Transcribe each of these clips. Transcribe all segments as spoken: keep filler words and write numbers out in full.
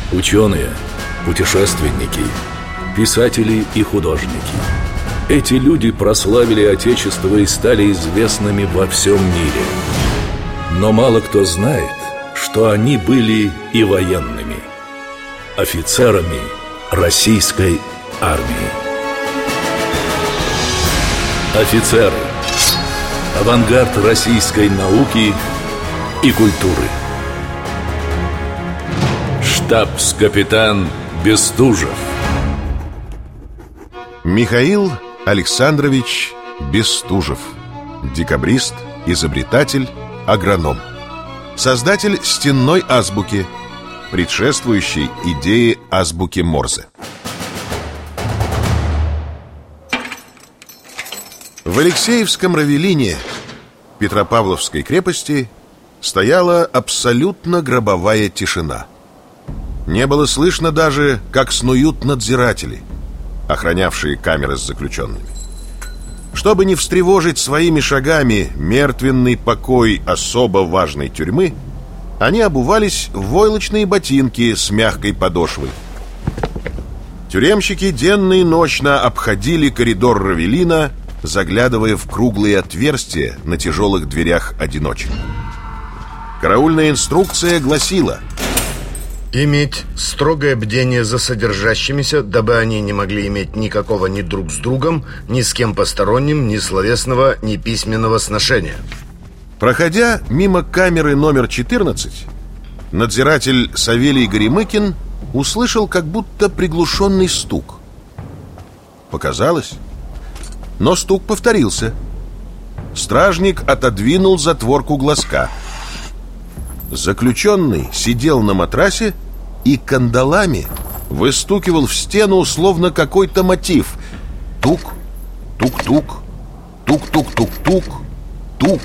Ученые, путешественники, писатели и художники. Эти люди прославили Отечество и стали известными во всем мире. Но мало кто знает, что они были и военными, офицерами российской армии. Офицеры. Авангард российской науки и культуры. Штабс-капитан Бестужев. Михаил Александрович Бестужев. Декабрист, изобретатель, агроном. Создатель стенной азбуки, предшествующей идее азбуки Морзе. В Алексеевском Равелине Петропавловской крепости стояла абсолютно гробовая тишина. Не было слышно даже, как снуют надзиратели, охранявшие камеры с заключенными. Чтобы не встревожить своими шагами мертвенный покой особо важной тюрьмы, они обувались в войлочные ботинки с мягкой подошвой. Тюремщики денно и ночно обходили коридор Равелина, заглядывая в круглые отверстия на тяжелых дверях-одиночек. Караульная инструкция гласила: иметь строгое бдение за содержащимися, дабы они не могли иметь никакого ни друг с другом, ни с кем посторонним, ни словесного, ни письменного сношения. Проходя мимо камеры номер четырнадцать, надзиратель Савелий Горемыкин услышал как будто приглушенный стук. Показалось, но стук повторился. Стражник отодвинул затворку глазка. Заключенный сидел на матрасе и кандалами выстукивал в стену словно какой-то мотив. Тук, тук-тук, тук-тук-тук-тук, тук.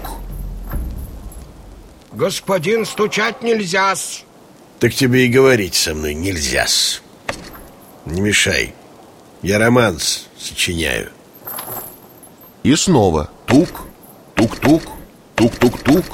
Господин, стучать нельзя-с. Так тебе и говорить со мной нельзя-с. Не мешай. Я романс сочиняю. И снова тук, тук-тук, тук-тук-тук.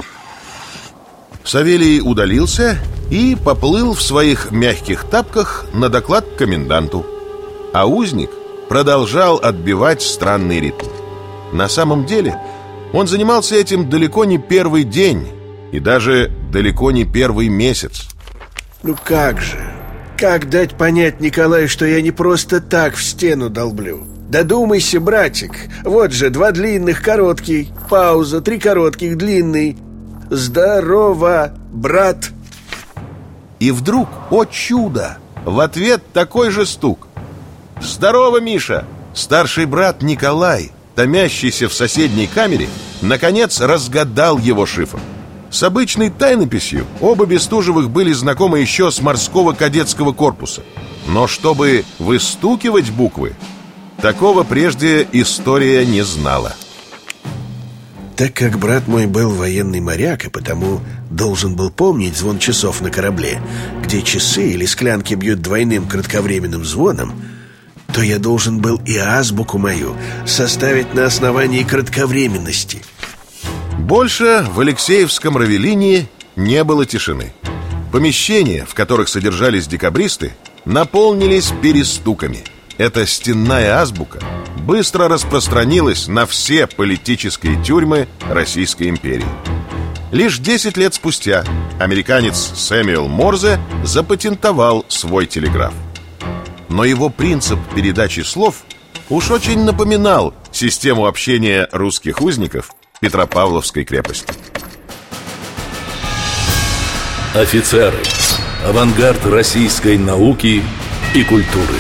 Савелий удалился и поплыл в своих мягких тапках на доклад к коменданту. А узник продолжал отбивать странный ритм. На самом деле он занимался этим далеко не первый день и даже далеко не первый месяц. Ну как же? Как дать понять Николаю, что я не просто так в стену долблю? Додумайся, братик. Вот же два длинных, короткий. Пауза, три коротких, длинный. Здорово, брат. И вдруг, о чудо, в ответ такой же стук. Здорово, Миша. Старший брат Николай, томящийся в соседней камере, наконец разгадал его шифр. С обычной тайнописью оба Бестужевых были знакомы еще с морского кадетского корпуса. Но чтобы выстукивать буквы, такого прежде история не знала. Так как брат мой был военный моряк и потому должен был помнить звон часов на корабле, где часы или склянки бьют двойным кратковременным звоном, то я должен был и азбуку мою составить на основании кратковременности. Больше в Алексеевском Равелине не было тишины. Помещения, в которых содержались декабристы, наполнились перестуками. Эта стенная азбука быстро распространилась на все политические тюрьмы Российской империи. Лишь десять лет спустя американец Сэмюэл Морзе запатентовал свой телеграф. Но его принцип передачи слов уж очень напоминал систему общения русских узников Петропавловской крепости. Офицеры. Авангард российской науки и культуры.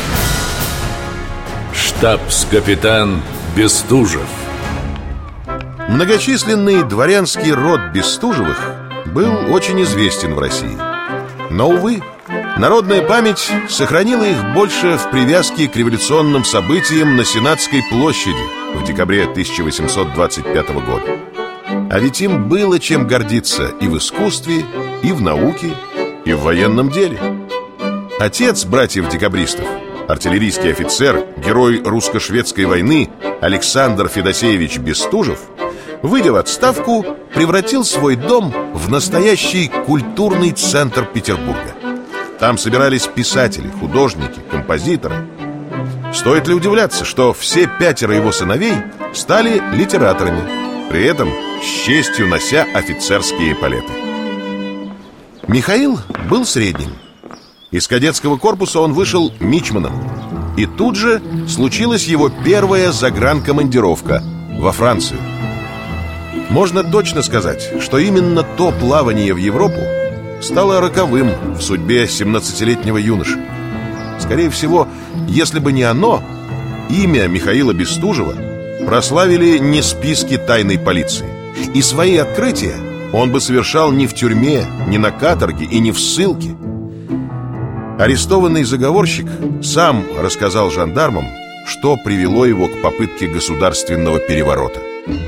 Штабс-капитан Бестужев. Многочисленный дворянский род Бестужевых был очень известен в России. Но, увы, народная память сохранила их больше в привязке к революционным событиям на Сенатской площади в декабре тысяча восемьсот двадцать пятого года. А ведь им было чем гордиться и в искусстве, и в науке, и в военном деле. Отец братьев-декабристов, артиллерийский офицер, герой русско-шведской войны Александр Федосеевич Бестужев, выйдя в отставку, превратил свой дом в настоящий культурный центр Петербурга. Там собирались писатели, художники, композиторы. Стоит ли удивляться, что все пятеро его сыновей стали литераторами, при этом с честью нося офицерские эполеты. Михаил был средним. Из кадетского корпуса он вышел мичманом. И тут же случилась его первая загранкомандировка во Францию. Можно точно сказать, что именно то плавание в Европу стало роковым в судьбе семнадцатилетнего юноши. Скорее всего, если бы не оно, имя Михаила Бестужева прославили не списки тайной полиции. И свои открытия он бы совершал не в тюрьме, не на каторге и не в ссылке. Арестованный заговорщик сам рассказал жандармам, что привело его к попытке государственного переворота.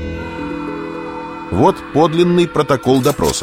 Вот подлинный протокол допроса.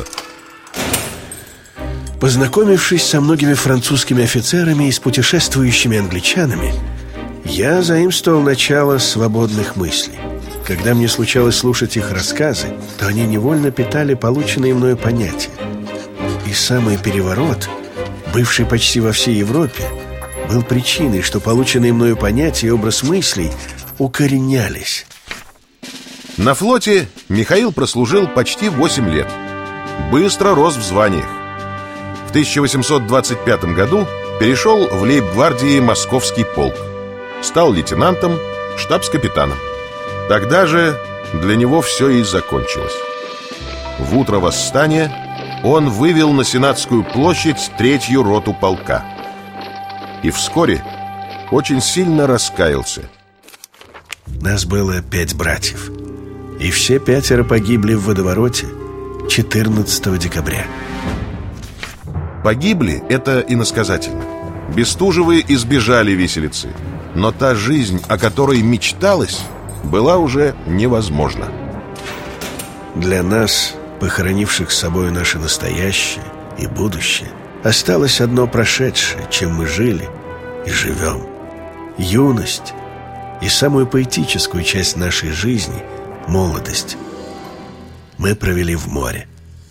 Познакомившись со многими французскими офицерами и с путешествующими англичанами, я заимствовал начало свободных мыслей. Когда мне случалось слушать их рассказы, то они невольно питали полученные мною понятия. И самый переворот, бывший почти во всей Европе, был причиной, что полученные мною понятия и образ мыслей укоренялись. На флоте Михаил прослужил почти восемь лет. Быстро рос в званиях. В тысяча восемьсот двадцать пятом году перешел в лейб-гвардии Московский полк. Стал лейтенантом, штабс-капитаном. Тогда же для него все и закончилось. В утро восстания он вывел на Сенатскую площадь третью роту полка. И вскоре очень сильно раскаялся. Нас было пять братьев, и все пятеро погибли в водовороте четырнадцатого декабря. Погибли — это иносказательно. Бестужевы избежали виселицы, но та жизнь, о которой мечталось, была уже невозможна. Для нас, похоронивших с собой наше настоящее и будущее, осталось одно прошедшее, чем мы жили и живем. Юность и самую поэтическую часть нашей жизни — молодость — мы провели в море.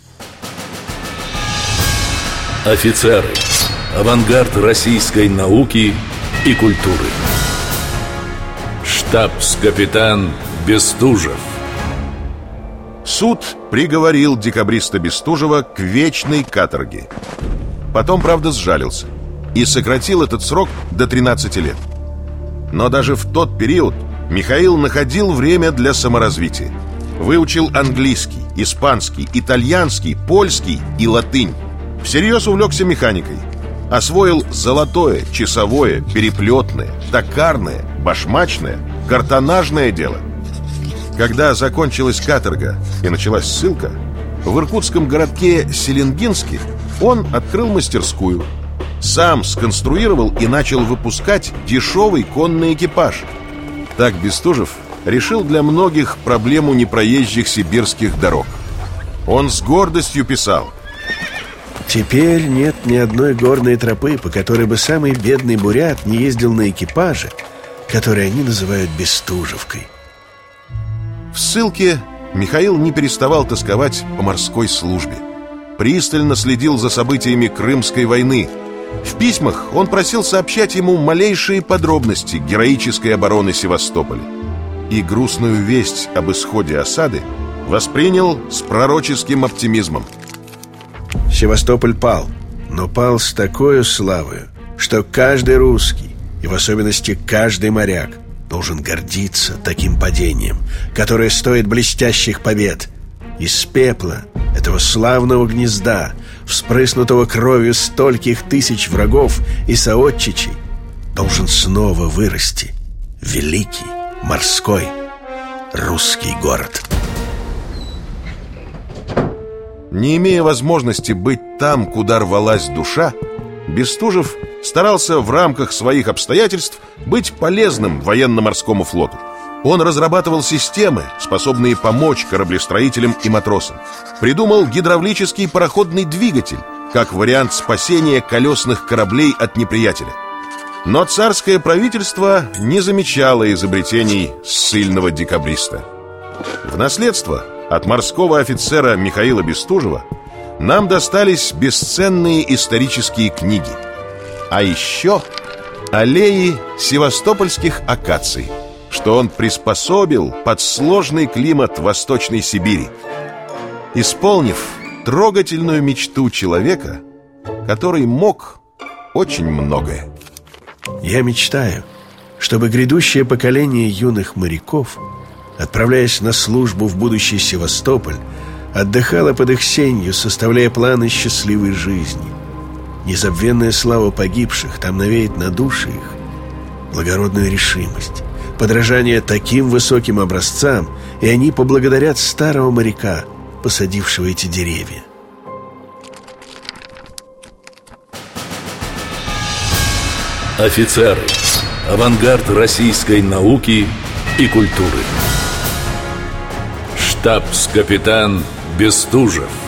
Офицеры. Авангард российской науки и культуры. Штабс-капитан Бестужев. Суд приговорил декабриста Бестужева к вечной каторге. Потом, правда, сжалился и сократил этот срок до тринадцати лет. Но даже в тот период Михаил находил время для саморазвития. Выучил английский, испанский, итальянский, польский и латынь. Всерьез увлекся механикой. Освоил золотое, часовое, переплетное, токарное, башмачное, картонажное дело. Когда закончилась каторга и началась ссылка, в иркутском городке Селенгинске он открыл мастерскую. Сам сконструировал и начал выпускать дешевый конный экипаж. Так Бестужев решил для многих проблему непроезжих сибирских дорог. Он с гордостью писал: «Теперь нет ни одной горной тропы, по которой бы самый бедный бурят не ездил на экипаже, который они называют Бестужевкой». В ссылке Михаил не переставал тосковать по морской службе. Пристально следил за событиями Крымской войны. В письмах он просил сообщать ему малейшие подробности героической обороны Севастополя. И грустную весть об исходе осады воспринял с пророческим оптимизмом. Севастополь пал, но пал с такой славою, что каждый русский, и в особенности каждый моряк, должен гордиться таким падением, которое стоит блестящих побед. Из пепла этого славного гнезда, вспрыснутого кровью стольких тысяч врагов и соотчичей, должен снова вырасти великий морской русский город. Не имея возможности быть там, куда рвалась душа, Бестужев старался в рамках своих обстоятельств быть полезным военно-морскому флоту. Он разрабатывал системы, способные помочь кораблестроителям и матросам. Придумал гидравлический пароходный двигатель, как вариант спасения колесных кораблей от неприятеля. Но царское правительство не замечало изобретений ссыльного декабриста. В наследство от морского офицера Михаила Бестужева нам достались бесценные исторические книги. А еще аллеи севастопольских акаций, что он приспособил под сложный климат Восточной Сибири, исполнив трогательную мечту человека, который мог очень многое. Я мечтаю, чтобы грядущее поколение юных моряков, отправляясь на службу в будущий Севастополь, отдыхало под их сенью, составляя планы счастливой жизни. Незабвенная слава погибших там навеет на души их благородную решимость, подражание таким высоким образцам, и они поблагодарят старого моряка, посадившего эти деревья. Офицеры. Авангард российской науки и культуры. Штабс-капитан Бестужев.